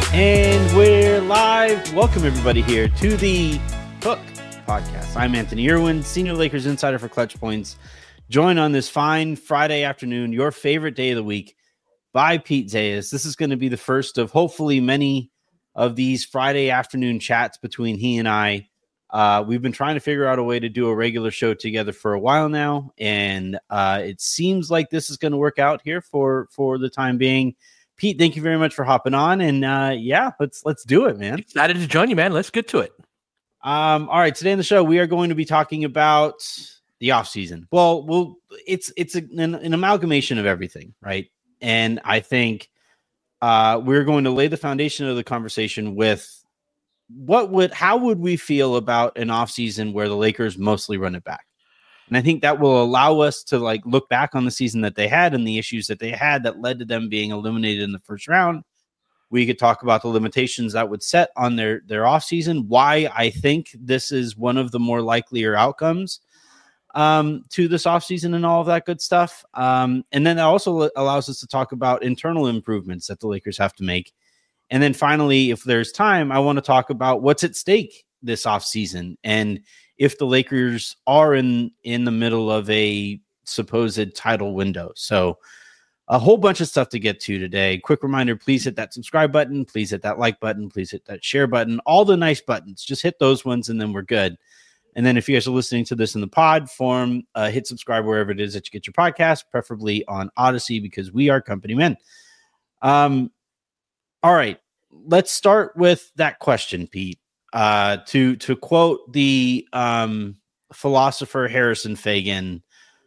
And we're live. Welcome, everybody, here to the Hook Podcast. I'm Anthony Irwin, Senior Lakers Insider for Clutch Points. Joined on this fine Friday afternoon, your favorite day of the week, by Pete Zayas. This is going to be the first of hopefully many of these Friday afternoon chats between he and I. We've been trying to figure out a way to do a regular show together for a while now, and it seems like this is going to work out here for the time being. Pete, thank you very much for hopping on, and let's do it, man. Excited to join you, man. Let's get to it. All right, today on the show we are going to be talking about the off season. Well, it's an amalgamation of everything, right? And I think we're going to lay the foundation of the conversation with how would we feel about an off season where the Lakers mostly run it back. And I think that will allow us to look back on the season that they had and the issues that they had that led to them being eliminated in the first round. We could talk about the limitations that would set on their offseason, why I think this is one of the more likelier outcomes to this offseason and all of that good stuff. And then that also allows us to talk about internal improvements that the Lakers have to make. And then finally, if there's time, I want to talk about what's at stake this offseason and if the Lakers are in the middle of a supposed title window. So a whole bunch of stuff to get to today. Quick reminder, please hit that subscribe button. Please hit that like button. Please hit that share button. All the nice buttons. Just hit those ones and then we're good. And then if you guys are listening to this in the pod form, hit subscribe wherever it is that you get your podcast, preferably on Odyssey because we are company men. All right, let's start with that question, Pete. To quote the philosopher Harrison Fagin,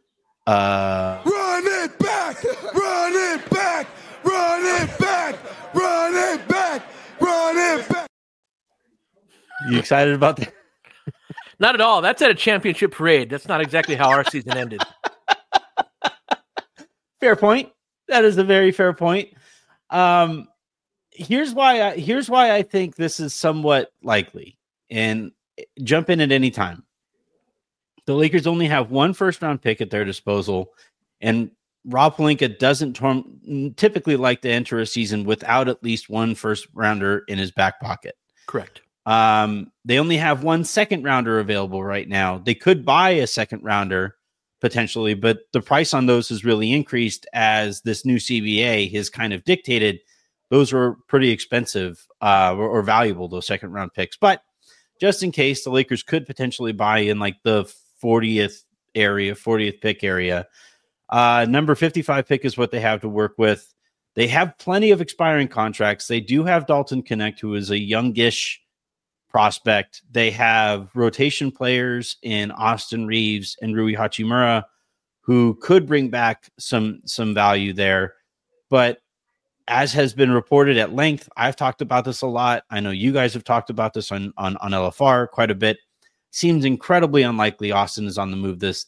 run it back, run it back, run it back, run it back, run it back. You excited about that? Not at all. That's at a championship parade. That's not exactly how our season ended. Fair point. That is a very fair point. Here's why I think this is somewhat likely, and jump in at any time. The Lakers only have one first-round pick at their disposal, and Rob Pelinka doesn't typically like to enter a season without at least one first-rounder in his back pocket. Correct. They only have one second-rounder available right now. They could buy a second-rounder potentially, but the price on those has really increased as this new CBA has kind of dictated. Those were pretty expensive or valuable, those second-round picks. But just in case, the Lakers could potentially buy in the 40th pick area. Number 55 pick is what they have to work with. They have plenty of expiring contracts. They do have Dalton Connect, who is a youngish prospect. They have rotation players in Austin Reeves and Rui Hachimura, who could bring back some value there. But as has been reported at length, I've talked about this a lot. I know you guys have talked about this on LFR quite a bit. Seems incredibly unlikely Austin is on the move this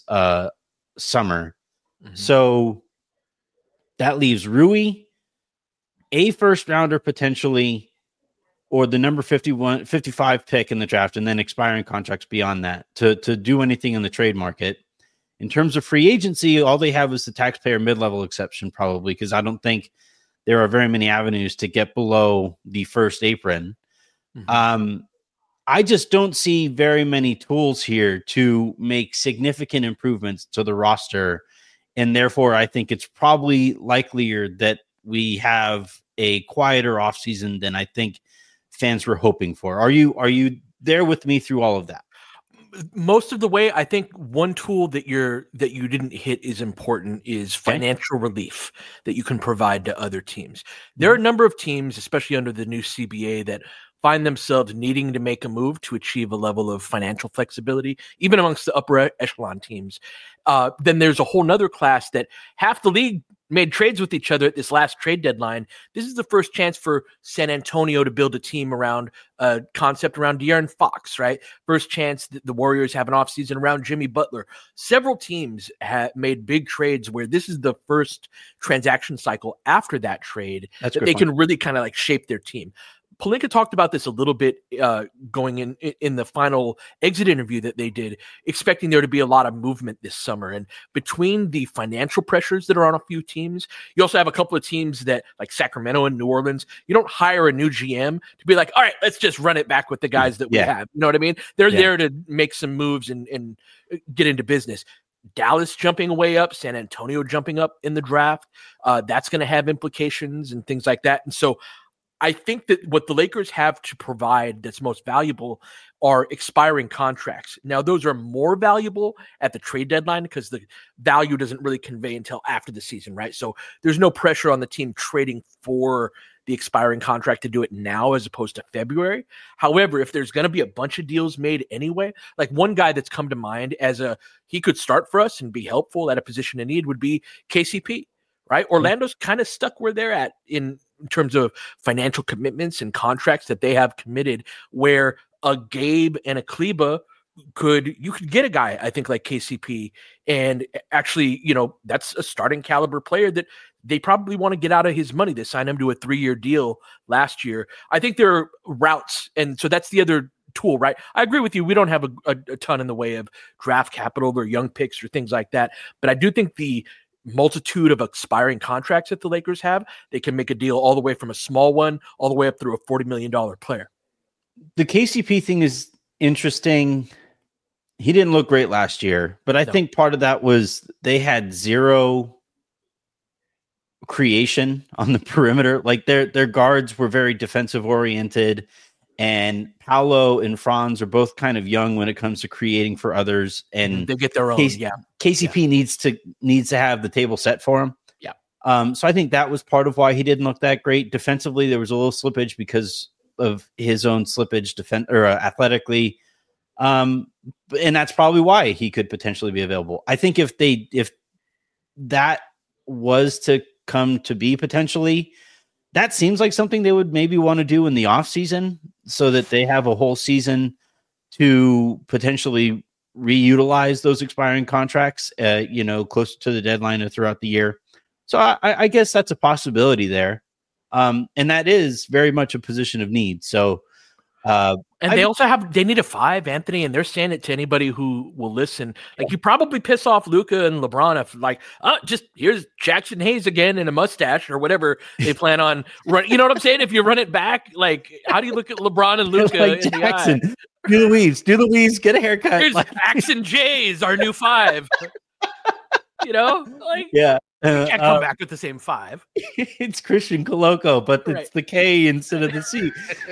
summer. Mm-hmm. So that leaves Rui, a first rounder potentially, or the number 55 pick in the draft, and then expiring contracts beyond that to do anything in the trade market. In terms of free agency, all they have is the taxpayer mid-level exception probably, because I don't think there are very many avenues to get below the first apron. Mm-hmm. I just don't see very many tools here to make significant improvements to the roster. And therefore, I think it's probably likelier that we have a quieter offseason than I think fans were hoping for. Are you there with me through all of that? Most of the way. I think one tool that you didn't hit is important is financial relief that you can provide to other teams. There are a number of teams, especially under the new CBA, that find themselves needing to make a move to achieve a level of financial flexibility, even amongst the upper echelon teams. Then there's a whole nother class that half the league made trades with each other at this last trade deadline. This is the first chance for San Antonio to build a team around a concept around De'Aaron Fox, right? First chance that the Warriors have an offseason around Jimmy Butler. Several teams have made big trades where this is the first transaction cycle after that trade that they can really kind of shape their team. Pelinka talked about this a little bit going in the final exit interview that they did, expecting there to be a lot of movement this summer. And between the financial pressures that are on a few teams, you also have a couple of teams that, like Sacramento and New Orleans, you don't hire a new GM to be like, all right, let's just run it back with the guys that we have. You know what I mean? They're there to make some moves and get into business. Dallas jumping way up, San Antonio jumping up in the draft. That's going to have implications and things like that. And so I think that what the Lakers have to provide that's most valuable are expiring contracts. Now, those are more valuable at the trade deadline because the value doesn't really convey until after the season, right? So there's no pressure on the team trading for the expiring contract to do it now as opposed to February. However, if there's going to be a bunch of deals made anyway, like one guy that's come to mind he could start for us and be helpful at a position of need would be KCP, right? Orlando's kind of stuck where they're at in terms of financial commitments and contracts that they have committed, where a Gabe and a Kleba you could get a guy, I think, like KCP, and actually, that's a starting caliber player that they probably want to get out of his money. They signed him to a 3-year deal last year. I think there are routes, and so that's the other tool, right? I agree with you. We don't have a ton in the way of draft capital or young picks or things like that, but I do think the multitude of expiring contracts that the Lakers have, they can make a deal all the way from a small one all the way up through a $40 million player. The KCP thing is interesting. He didn't look great last year, but I think part of that was they had zero creation on the perimeter. Like their guards were very defensive oriented, and Paolo and Franz are both kind of young when it comes to creating for others, and they get their own. KCP needs to have the table set for him. So I think that was part of why he didn't look that great defensively. There was a little slippage because of his own slippage athletically, and that's probably why he could potentially be available. I think if that was to come to be potentially, that seems like something they would maybe want to do in the off season, so that they have a whole season to potentially reutilize those expiring contracts, closer to the deadline or throughout the year. So I guess that's a possibility there. And that is very much a position of need. So, they need a 5, Anthony, and they're saying it to anybody who will listen. Like, you probably piss off Luka and LeBron if, like, just here's Jackson Hayes again in a mustache or whatever they plan on running. You know what I'm saying? If you run it back, like, how do you look at LeBron and Luka like in Jackson, the eye? Do the weaves, get a haircut. Here's Jackson Jays, our new 5. You can't come back with the same 5. It's Christian Coloco, but it's the K instead of the C.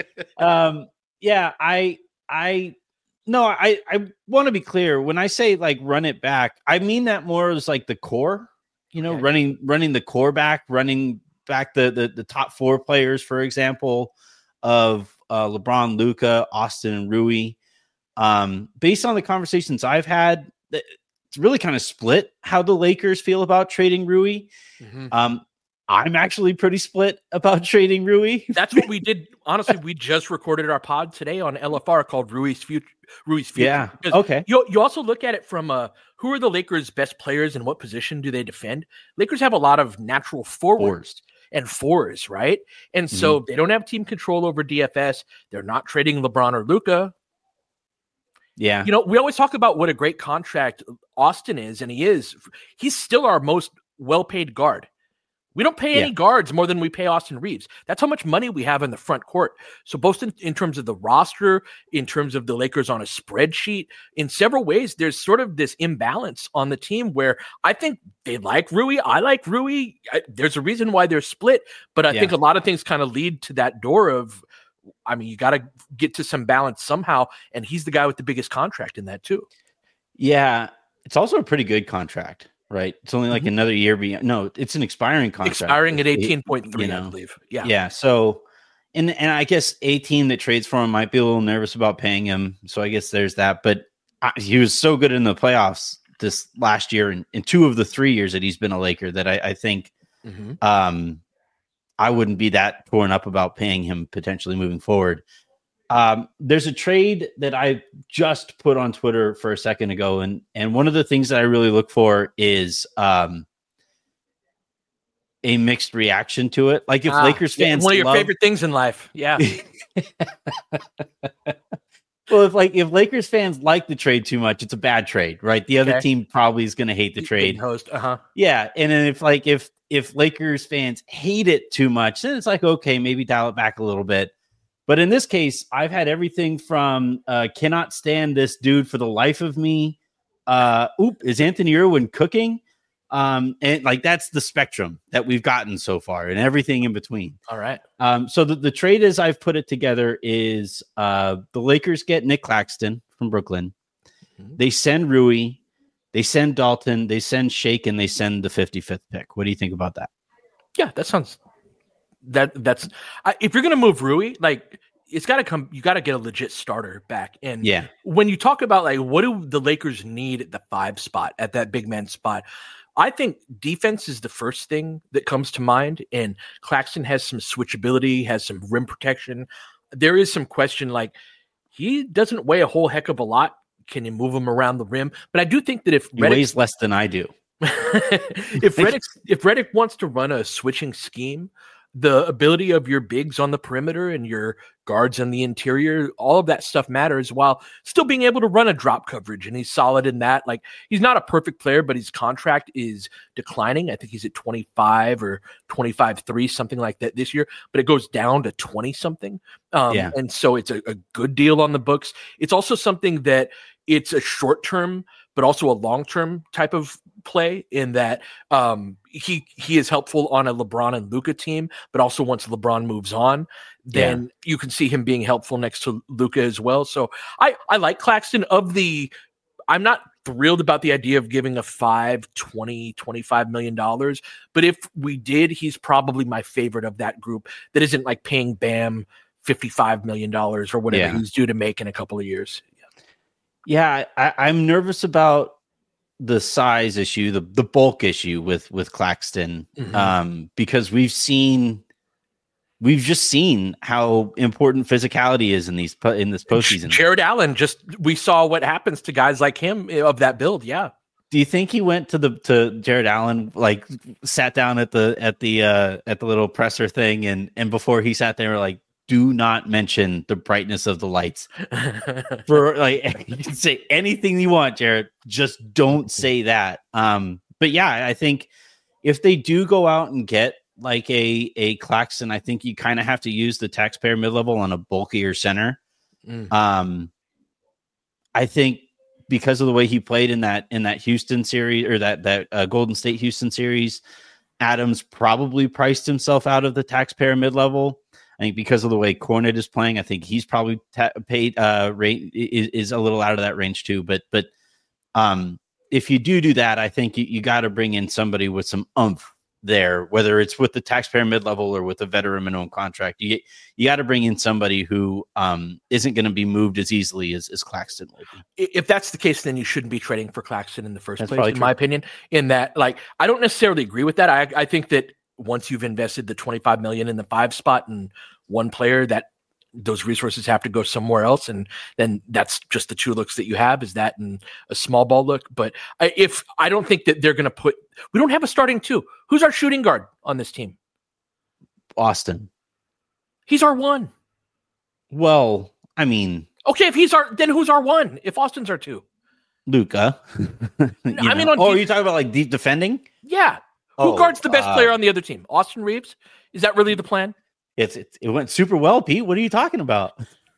I want to be clear. When I say like run it back, I mean that more as like the core, running the core back, running back the top 4 players, for example, of LeBron, Luka, Austin, and Rui. Based on the conversations I've had, it's really kind of split how the Lakers feel about trading Rui. Mm-hmm. I'm actually pretty split about trading Rui. That's what we did. Honestly, we just recorded our pod today on LFR called Rui's Future. Yeah. Okay. You also look at it from who are the Lakers' best players and what position do they defend? Lakers have a lot of natural forwards and 4s, right? And so they don't have team control over DFS. They're not trading LeBron or Luka. Yeah. We always talk about what a great contract Austin is, and he's still our most well-paid guard. We don't pay any guards more than we pay Austin Reeves. That's how much money we have in the front court. So both in terms of the roster, in terms of the Lakers on a spreadsheet, in several ways, there's sort of this imbalance on the team where I think they like Rui. I like Rui. There's a reason why they're split, but I think a lot of things kind of lead to that door of, you got to get to some balance somehow, and he's the guy with the biggest contract in that too. Yeah, it's also a pretty good contract. Right. It's only like another year beyond. No, it's an expiring contract. Expiring at 18.3, I believe. Yeah. Yeah. So, and I guess a team that trades for him might be a little nervous about paying him. So I guess there's that. But he was so good in the playoffs this last year and in 2 of the 3 years that he's been a Laker that I think I wouldn't be that torn up about paying him potentially moving forward. There's a trade that I just put on Twitter for a second ago. And one of the things that I really look for is a mixed reaction to it. Like if Lakers fans, one of your favorite things in life. Yeah. Well, if Lakers fans like the trade too much, it's a bad trade, right? The other team probably is going to hate the trade. Host, yeah, and then if Lakers fans hate it too much, then it's like, okay, maybe dial it back a little bit. But in this case, I've had everything from cannot stand this dude for the life of me. Is Anthony Irwin cooking? And like that's the spectrum that we've gotten so far, and everything in between. All right. So the trade as I've put it together is the Lakers get Nick Claxton from Brooklyn. Mm-hmm. They send Rui, they send Dalton, they send Shake, and they send the 55th pick. What do you think about that? Yeah, that sounds that's if you're gonna move Rui, like it's got to come. You got to get a legit starter back. And when you talk about like what do the Lakers need at the 5 spot, at that big man spot, I think defense is the first thing that comes to mind, and Claxton has some switchability, has some rim protection. There is some question, like he doesn't weigh a whole heck of a lot. Can you move him around the rim? But I do think that if he weighs less than I do, if Redick wants to run a switching scheme, the ability of your bigs on the perimeter and your guards on the interior, all of that stuff matters while still being able to run a drop coverage. And he's solid in that. Like he's not a perfect player, but his contract is declining. I think he's at 25 or 25.3, something like that this year, but it goes down to 20 something. And so it's a good deal on the books. It's also something that it's a short-term, but also a long-term type of play in that he is helpful on a LeBron and Luka team, but also once LeBron moves on, then you can see him being helpful next to Luka as well. So I like Claxton. I'm not thrilled about the idea of giving a $25 million, but if we did, he's probably my favorite of that group that isn't like paying Bam $55 million or whatever he's due to make in a couple of years. Yeah, I'm nervous about the size issue, the bulk issue with Claxton, because we've just seen how important physicality is in this postseason. Jared Allen, we saw what happens to guys like him of that build. Yeah. Do you think he went to Jared Allen, like sat down at the little presser thing, and before he sat there, like, do not mention the brightness of the lights. For like, you can say anything you want, Jared. Just don't say that. But yeah, I think if they do go out and get like a Claxton, I think you kind of have to use the taxpayer mid-level on a bulkier center. I think because of the way he played in that Houston series, or that Golden State Houston series, Adams probably priced himself out of the taxpayer mid-level. I think because of the way Kornet is playing, I think he's probably paid is a little out of that range too. But if you do that, I think you got to bring in somebody with some oomph there, whether it's with the taxpayer mid-level or with a veteran minimum contract. You got to bring in somebody who isn't going to be moved as easily as Claxton will be. If that's the case, then you shouldn't be trading for Claxton in the first place, in my opinion. In that, like, I don't necessarily agree with that. I think that once you've invested the $25 million in the 5 spot and one player, that those resources have to go somewhere else. And then that's just the 2 looks that you have, is that and a small ball look. But I don't think that they're going to we don't have a starting 2. Who's our shooting guard on this team? Austin. He's our 1. Well, I mean, okay, then who's our 1? If Austin's our 2, Luka. Are you talking about like deep defending? Yeah. Who guards the best player on the other team? Austin Reeves? Is that really the plan? It went super well, Pete. What are you talking about?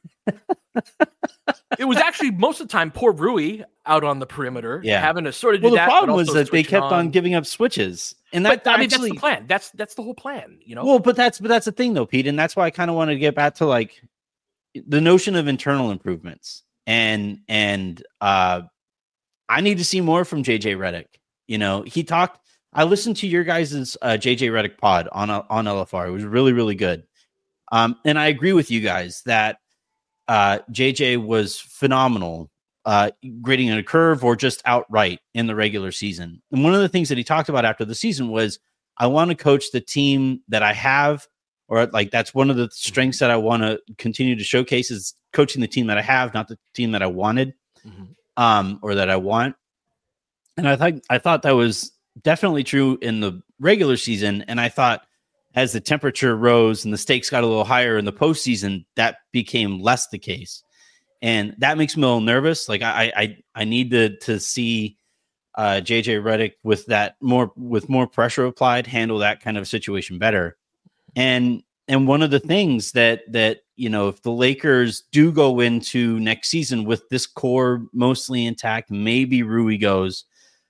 It was actually most of the time poor Rui out on the perimeter, having to sort of do that. The problem was that they kept on giving up switches, and that's the plan. That's the whole plan, you know. Well, but that's the thing, though, Pete, and that's why I kind of wanted to get back to like the notion of internal improvements, and I need to see more from JJ Redick. You know, he talked. I listened to your guys' JJ Redick pod on LFR. It was really, really good. And I agree with you guys that JJ was phenomenal, grading a curve or just outright in the regular season. And one of the things that he talked about after the season was, I want to coach the team that I have, or like that's one of the strengths that I want to continue to showcase, is coaching the team that I have, not the team that I wanted, or that I want. And I thought that was definitely true in the regular season. And I thought as the temperature rose and the stakes got a little higher in the postseason, that became less the case. And that makes me a little nervous. Like I need to see JJ Redick with more pressure applied, handle that kind of situation better. And one of the things that if the Lakers do go into next season with this core mostly intact, maybe Rui goes.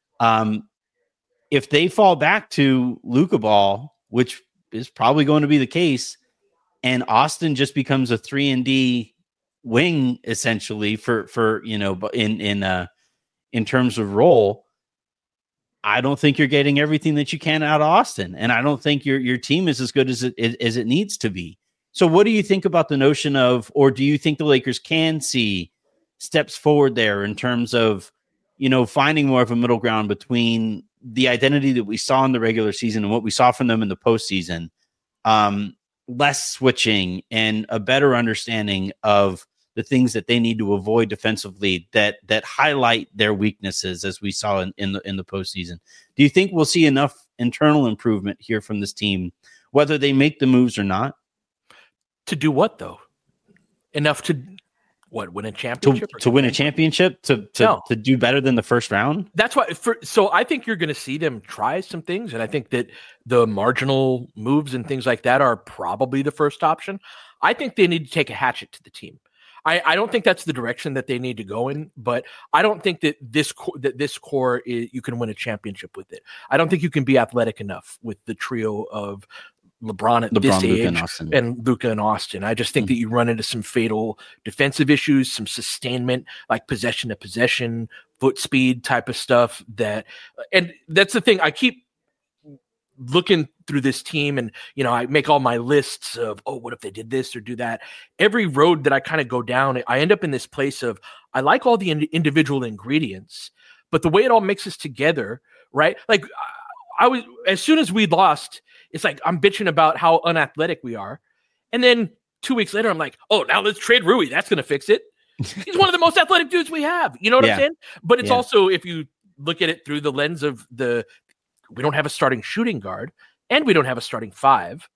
If they fall back to Luka ball, which is probably going to be the case, and Austin just becomes a 3-and-D wing essentially for in terms of role, I don't think you're getting everything that you can out of Austin, and I don't think your team is as good as it needs to be. So, what do you think about the notion of, or do you think the Lakers can see steps forward there in terms of, finding more of a middle ground between the identity that we saw in the regular season and what we saw from them in the postseason, less switching and a better understanding of the things that they need to avoid defensively that highlight their weaknesses, as we saw in the postseason? Do you think we'll see enough internal improvement here from this team, whether they make the moves or not? To do what, though? Enough to win a championship? To win a championship? To do better than the first round? That's why. So I think you're going to see them try some things, and I think that the marginal moves and things like that are probably the first option. I think they need to take a hatchet to the team. I don't think that's the direction that they need to go in, but I don't think that this core you can win a championship with it. I don't think you can be athletic enough with the trio of LeBron at this age and Luka and Austin. I just think that you run into some fatal defensive issues, some sustainment, like possession to possession, foot speed type of stuff. And that's the thing. I keep looking through this team, and I make all my lists of, what if they did this or do that? Every road that I kind of go down, I end up in this place of, I like all the individual ingredients, but the way it all mixes together, right? Like as soon as we lost, it's like I'm bitching about how unathletic we are, and then 2 weeks later I'm like, now let's trade Rui, that's going to fix it. He's one of the most athletic dudes we have, you know what I'm saying? But it's also, if you look at it through the lens of we don't have a starting shooting guard and we don't have a starting five,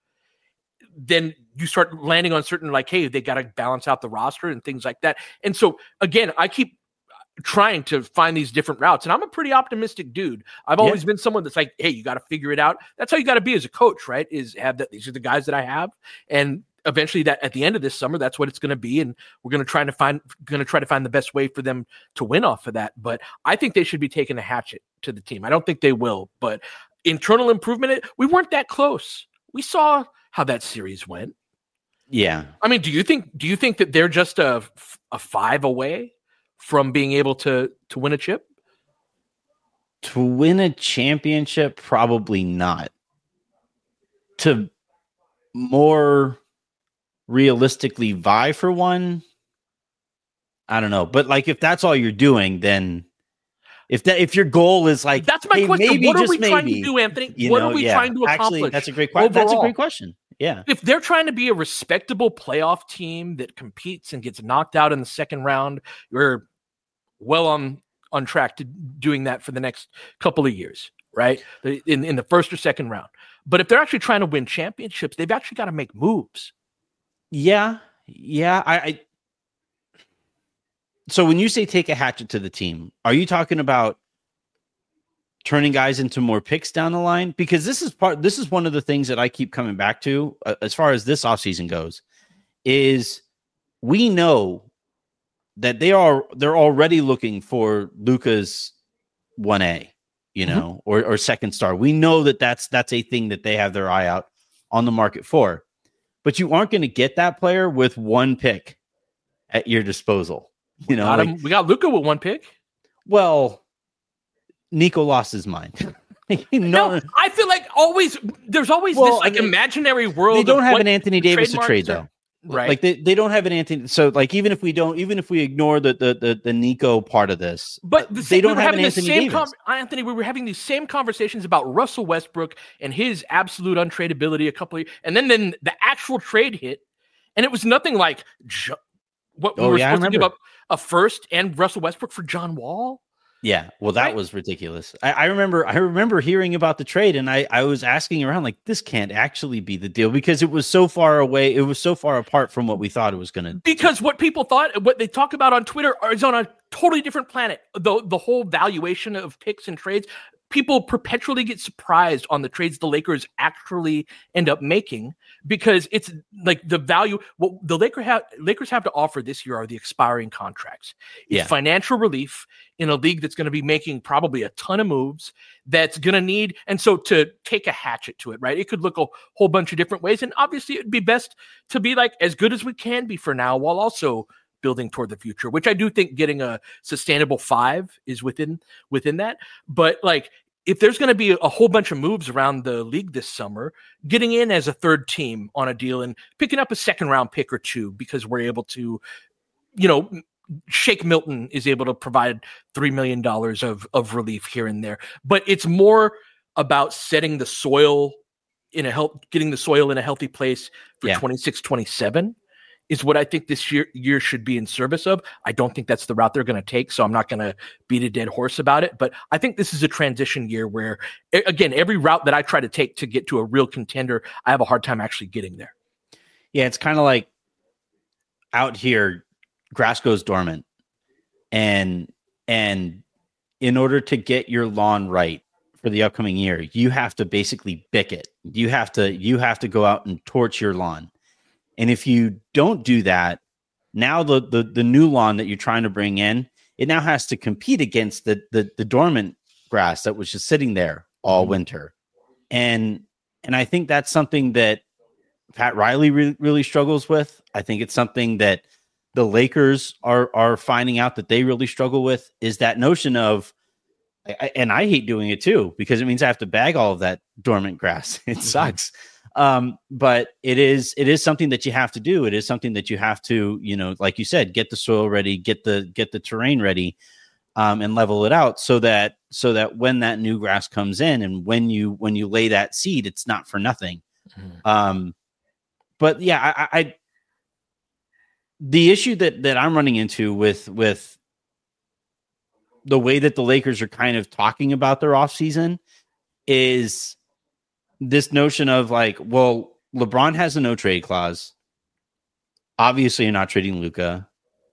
then you start landing on certain, like, hey, they got to balance out the roster and things like that. And so again, I keep trying to find these different routes, and I'm a pretty optimistic dude. I've always been someone that's like, hey, you got to figure it out. That's how you got to be as a coach, right? Is have that. These are the guys that I have. And eventually that at the end of this summer, that's what it's going to be. And we're going to try to find the best way for them to win off of that. But I think they should be taking a hatchet to the team. I don't think they will, but internal improvement, we weren't that close. We saw how that series went. Yeah. I mean, do you think that they're just a 5 away from being able to win a chip? To win a championship, probably not. To more realistically vie for one, I don't know. But like, if that's all you're doing, then if your goal is like, that's my question. Maybe, what are just we maybe, trying to do, Anthony? What are we trying to accomplish? Actually, that's a great question. That's a great question. Yeah. If they're trying to be a respectable playoff team that competes and gets knocked out in the second round, you're well on track to doing that for the next couple of years, right? In the first or second round. But if they're actually trying to win championships, they've actually got to make moves. Yeah. So when you say take a hatchet to the team, are you talking about turning guys into more picks down the line? Because this is one of the things that I keep coming back to as far as this offseason goes, is we know that they're already looking for Luka's 1A, or second star. We know that that's a thing that they have their eye out on the market for. But you aren't going to get that player with one pick at your disposal. We got Luka with one pick. Well, Nico lost his mind. No, I feel like there's always this imaginary world. They don't have an Anthony Davis to trade though. Right. Like they don't have an Anthony. So like, even if we ignore the Nico part of this, but they don't have an Anthony Davis. Anthony, we were having these same conversations about Russell Westbrook and his absolute untradeability a couple of years, and then the actual trade hit, and it was nothing like what we were supposed to give up a first and Russell Westbrook for John Wall. Yeah, well, that was ridiculous. I remember hearing about the trade, and I was asking around like, this can't actually be the deal because it was so far away. It was so far apart from what we thought it was going to. Because what people thought, what they talk about on Twitter, is on a totally different planet. The whole valuation of picks and trades, people perpetually get surprised on the trades the Lakers actually end up making because it's like the value. What the Lakers have to offer this year are the expiring contracts. It's financial relief in a league that's going to be making probably a ton of moves that's going to need. And so to take a hatchet to it, right? It could look a whole bunch of different ways. And obviously it'd be best to be like as good as we can be for now while also building toward the future, which I do think getting a sustainable 5 is within that. But like, if there's going to be a whole bunch of moves around the league this summer, getting in as a third team on a deal and picking up a second round pick or two, because we're able to, Shake Milton is able to provide $3 million of relief here and there, but it's more about setting the soil getting the soil in a healthy place for 26-27 is what I think this year should be in service of. I don't think that's the route they're going to take, so I'm not going to beat a dead horse about it. But I think this is a transition year where, again, every route that I try to take to get to a real contender, I have a hard time actually getting there. Yeah, it's kind of like out here, grass goes dormant, and in order to get your lawn right for the upcoming year, you have to basically bick it. You have to go out and torch your lawn. And if you don't do that, now the new lawn that you're trying to bring in, it now has to compete against the dormant grass that was just sitting there all winter. And I think that's something that Pat Riley really struggles with. I think it's something that the Lakers are finding out that they really struggle with, is that notion of, and I hate doing it too, because it means I have to bag all of that dormant grass. It sucks. But it is something that you have to do. It is something that you have to, like you said, get the soil ready, get the terrain ready, and level it out so that when that new grass comes in and when you lay that seed, it's not for nothing. But yeah, I the issue that I'm running into with the way that the Lakers are kind of talking about their offseason is this notion of like, well, LeBron has a no trade clause. Obviously, you're not trading Luka.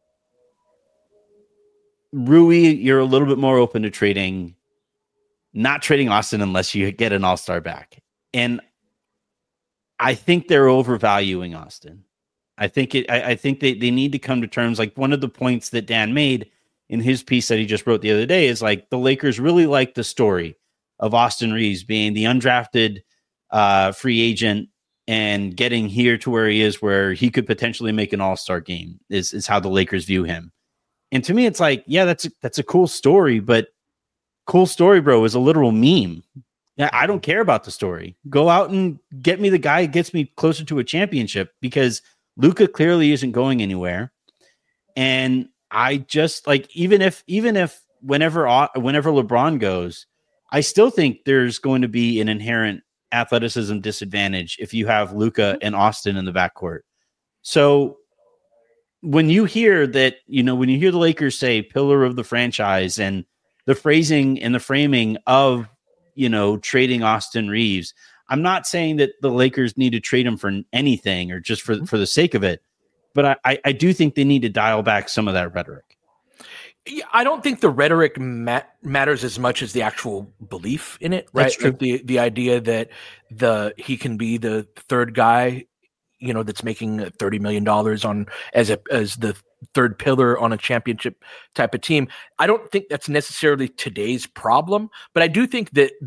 Rui, you're a little bit more open to trading, not trading Austin unless you get an all-star back. And I think they're overvaluing Austin. I think they need to come to terms. Like one of the points that Dan made in his piece that he just wrote the other day is like the Lakers really like the story of Austin Reeves being the undrafted free agent and getting here to where he is, where he could potentially make an all-star game is how the Lakers view him. And to me, it's like, yeah, that's a cool story, but cool story, bro, is a literal meme. Yeah, I don't care about the story. Go out and get me the guy who gets me closer to a championship, because Luka clearly isn't going anywhere. And I just like, even if whenever LeBron goes, I still think there's going to be an inherent athleticism disadvantage if you have Luka and Austin in the backcourt. So when you hear that, when you hear the Lakers say pillar of the franchise and the phrasing and the framing of, trading Austin Reeves, I'm not saying that the Lakers need to trade him for anything or just for the sake of it, but I do think they need to dial back some of that rhetoric. Yeah, I don't think the rhetoric matters as much as the actual belief in it, right? That's true. Like the idea that he can be the third guy, that's making $30 million as the third pillar on a championship type of team. I don't think that's necessarily today's problem, but I do think that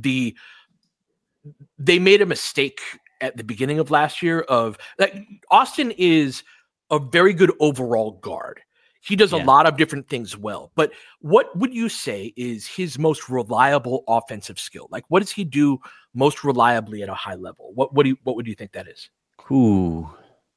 they made a mistake at the beginning of last year of like Austin is a very good overall guard. He does a lot of different things well, but what would you say is his most reliable offensive skill? Like, what does he do most reliably at a high level? What would you think that is? Ooh.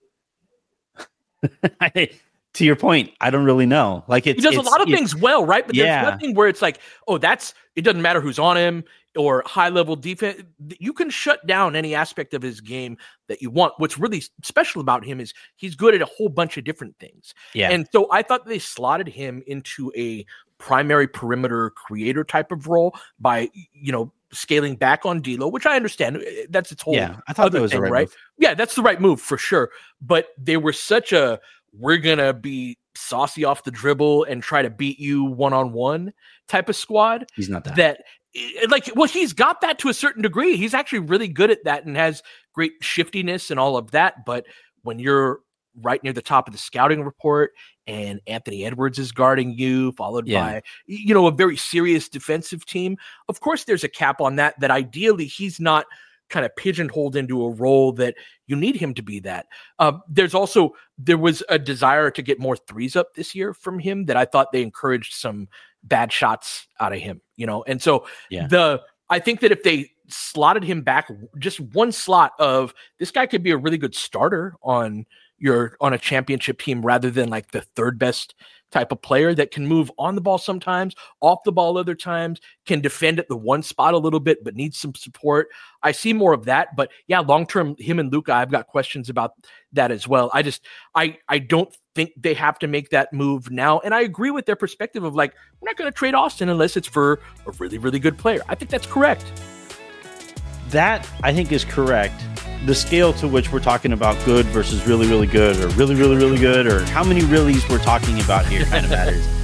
To your point, I don't really know. Like he does a lot of things well, right? But there's nothing where it's like, oh, it doesn't matter who's on him or high level defense. You can shut down any aspect of his game that you want. What's really special about him is he's good at a whole bunch of different things. Yeah. And so I thought they slotted him into a primary perimeter creator type of role by, scaling back on D'Lo, which I understand. That's its whole I thought that was the right move. Yeah, that's the right move for sure. But they were such we're going to be saucy off the dribble and try to beat you one-on-one type of squad. He's not that. He's got that to a certain degree. He's actually really good at that and has great shiftiness and all of that. But when you're right near the top of the scouting report and Anthony Edwards is guarding you, followed by, a very serious defensive team, of course there's a cap on that ideally he's not kind of pigeonholed into a role that you need him to be that. There was a desire to get more threes up this year from him that I thought they encouraged some bad shots out of him, and so I think that if they slotted him back just one slot of this guy could be a really good starter on a championship team rather than like the third best type of player that can move on the ball sometimes, off the ball other times, can defend at the one spot a little bit, but needs some support. I see more of that, but long-term, him and Luka, I've got questions about that as well. I don't think they have to make that move now. And I agree with their perspective of we're not going to trade Austin unless it's for a really, really good player. I think that's correct. That I think is correct. The scale to which we're talking about good versus really, really good or really, really, really good or how many reallys we're talking about here kind of matters.